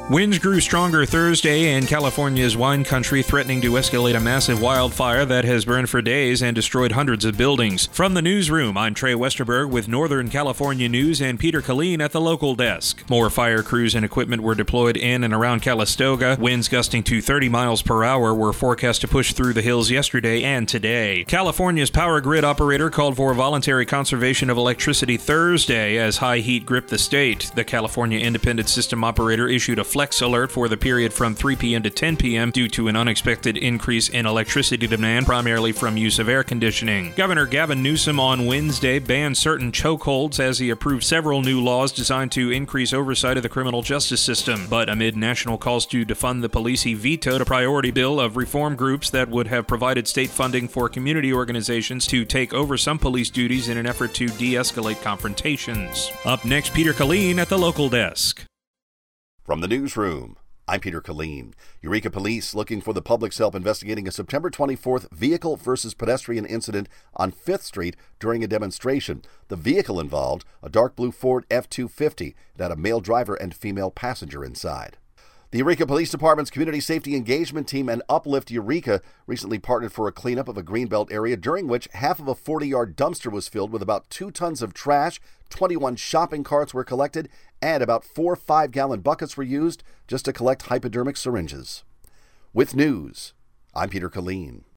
Winds grew stronger Thursday in California's wine country, threatening to escalate a massive wildfire that has burned for days and destroyed hundreds of buildings. From the newsroom, I'm Trey Westerberg with Northern California News and Peter Killeen at the local desk. More fire crews and equipment were deployed in and around Calistoga. Winds gusting to 30 miles per hour were forecast to push through the hills yesterday and today. California's power grid operator called for voluntary conservation of electricity Thursday as high heat gripped the state. The California Independent System Operator issued a flex alert for the period from 3 p.m. to 10 p.m. due to an unexpected increase in electricity demand, primarily from use of air conditioning. Governor Gavin Newsom on Wednesday banned certain chokeholds as he approved several new laws designed to increase oversight of the criminal justice system. But amid national calls to defund the police, he vetoed a priority bill of reform groups that would have provided state funding for community organizations to take over some police duties in an effort to de-escalate confrontations. Up next, Peter Killeen at the local desk. From the newsroom, I'm Peter Killeen. Eureka Police looking for the public's help investigating a September 24th vehicle versus pedestrian incident on 5th Street during a demonstration. The vehicle involved a dark blue Ford F-250 that had a male driver and female passenger inside. The Eureka Police Department's Community Safety Engagement Team and Uplift Eureka recently partnered for a cleanup of a greenbelt area during which half of a 40-yard dumpster was filled with about 2 tons of trash, 21 shopping carts were collected, and about 4 5-gallon buckets were used just to collect hypodermic syringes. With news, I'm Peter Killeen.